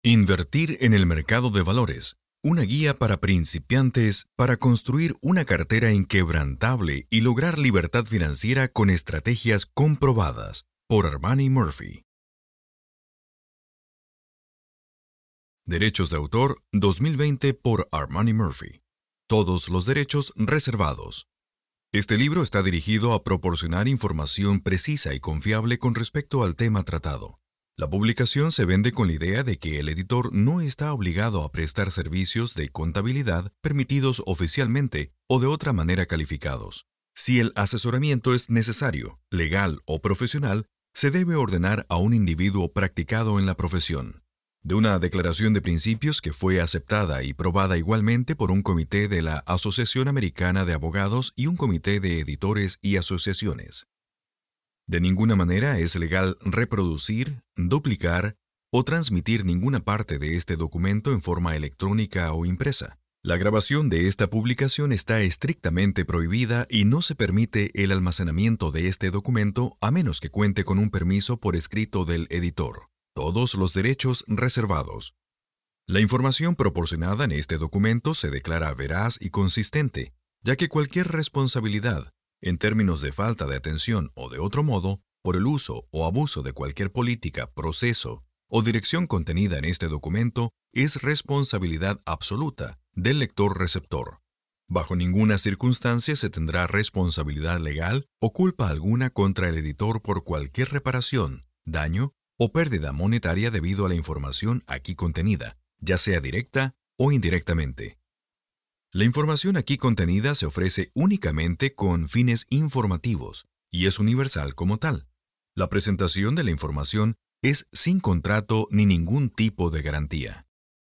Invertir en el mercado de valores. Una guía para principiantes para construir una cartera inquebrantable y lograr libertad financiera con estrategias comprobadas. Por Armani Murphy. Derechos de autor 2020 por Armani Murphy. Todos los derechos reservados. Este libro está dirigido a proporcionar información precisa y confiable con respecto al tema tratado. La publicación se vende con la idea de que el editor no está obligado a prestar servicios de contabilidad permitidos oficialmente o de otra manera calificados. Si el asesoramiento es necesario, legal o profesional, se debe ordenar a un individuo practicado en la profesión. De una declaración de principios que fue aceptada y probada igualmente por un comité de la Asociación Americana de Abogados y un comité de editores y asociaciones. De ninguna manera es legal reproducir, duplicar o transmitir ninguna parte de este documento en forma electrónica o impresa. La grabación de esta publicación está estrictamente prohibida y no se permite el almacenamiento de este documento a menos que cuente con un permiso por escrito del editor. Todos los derechos reservados. La información proporcionada en este documento se declara veraz y consistente, ya que cualquier responsabilidad, en términos de falta de atención o de otro modo, por el uso o abuso de cualquier política, proceso o dirección contenida en este documento, es responsabilidad absoluta del lector-receptor. Bajo ninguna circunstancia se tendrá responsabilidad legal o culpa alguna contra el editor por cualquier reparación, daño o pérdida monetaria debido a la información aquí contenida, ya sea directa o indirectamente. La información aquí contenida se ofrece únicamente con fines informativos y es universal como tal. La presentación de la información es sin contrato ni ningún tipo de garantía.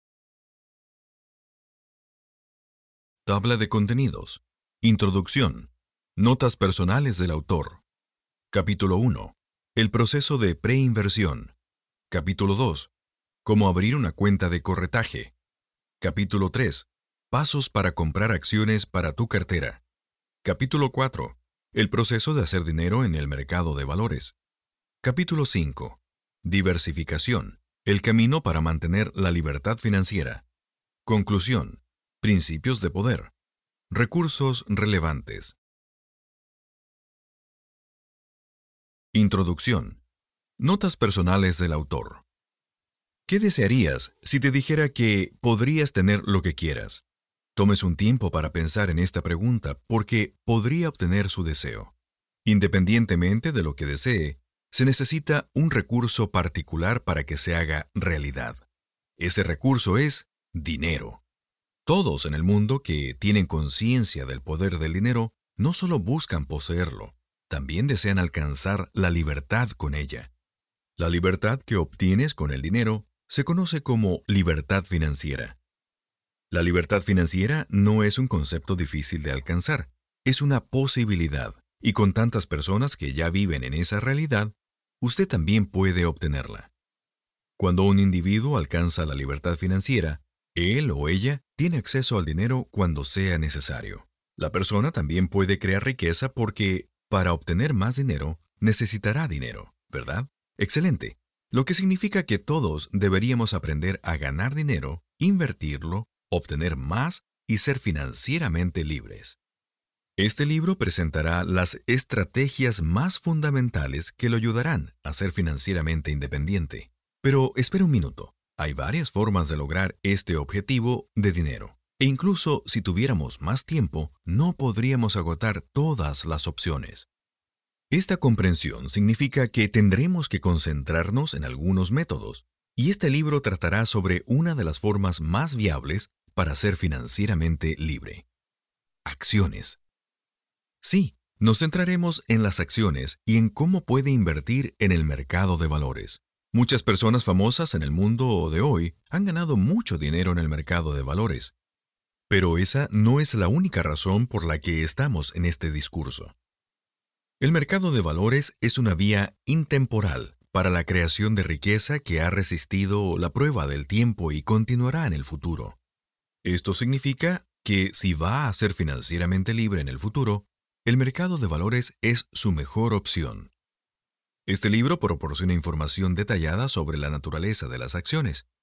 Tabla de contenidos. Introducción. Notas personales del autor. Capítulo 1. El proceso de preinversión. Capítulo 2. Cómo abrir una cuenta de corretaje. Capítulo 3. Pasos para comprar acciones para tu cartera. Capítulo 4. El proceso de hacer dinero en el mercado de valores. Capítulo 5. Diversificación. El camino para mantener la libertad financiera. Conclusión. Principios de poder. Recursos relevantes. Introducción. Notas personales del autor. ¿Qué desearías si te dijera que podrías tener lo que quieras? Tomes un tiempo para pensar en esta pregunta porque podría obtener su deseo. Independientemente de lo que desee, se necesita un recurso particular para que se haga realidad. Ese recurso es dinero. Todos en el mundo que tienen conciencia del poder del dinero no solo buscan poseerlo, también desean alcanzar la libertad con ella. La libertad que obtienes con el dinero se conoce como libertad financiera. La libertad financiera no es un concepto difícil de alcanzar, es una posibilidad, y con tantas personas que ya viven en esa realidad, usted también puede obtenerla. Cuando un individuo alcanza la libertad financiera, él o ella tiene acceso al dinero cuando sea necesario. La persona también puede crear riqueza porque, para obtener más dinero, necesitará dinero, ¿verdad? Excelente. Lo que significa que todos deberíamos aprender a ganar dinero, invertirlo, obtener más y ser financieramente libres. Este libro presentará las estrategias más fundamentales que lo ayudarán a ser financieramente independiente. Pero espera un minuto. Hay varias formas de lograr este objetivo de dinero. E incluso si tuviéramos más tiempo, no podríamos agotar todas las opciones. Esta comprensión significa que tendremos que concentrarnos en algunos métodos, y este libro tratará sobre una de las formas más viables para ser financieramente libre. Acciones. Sí, nos centraremos en las acciones y en cómo puede invertir en el mercado de valores. Muchas personas famosas en el mundo de hoy han ganado mucho dinero en el mercado de valores. Pero esa no es la única razón por la que estamos en este discurso. El mercado de valores es una vía intemporal para la creación de riqueza que ha resistido la prueba del tiempo y continuará en el futuro. Esto significa que si va a ser financieramente libre en el futuro, el mercado de valores es su mejor opción. Este libro proporciona información detallada sobre la naturaleza de las acciones,